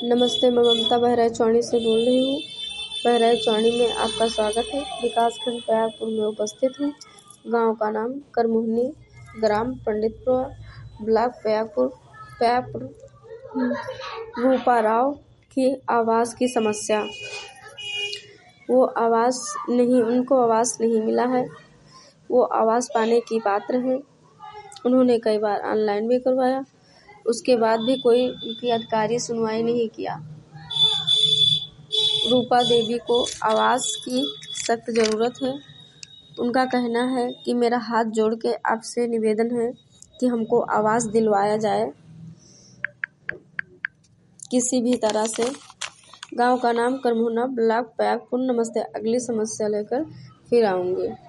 नमस्ते, मैं ममता बहराइचौड़ी से बोल रही हूँ। बहराइचौड़ी में आपका स्वागत है। विकासखंड पयागपुर में उपस्थित हूँ। गांव का नाम करमुहनी, ग्राम पंडितपुरा, ब्लॉक पयागपुर। रूपा राव की आवास की समस्या। वो उनको आवास नहीं मिला है। वो आवास पाने की पात्र है। उन्होंने कई बार ऑनलाइन भी करवाया, उसके बाद भी कोई उनकी अधिकारी सुनवाई नहीं किया। रूपा देवी को आवास की सख्त ज़रूरत है। उनका कहना है कि मेरा हाथ जोड़ के आपसे निवेदन है कि हमको आवास दिलवाया जाए किसी भी तरह से। गांव का नाम करमुहना, ब्लॉक पयागपुर। नमस्ते। अगली समस्या लेकर फिर आऊँगी।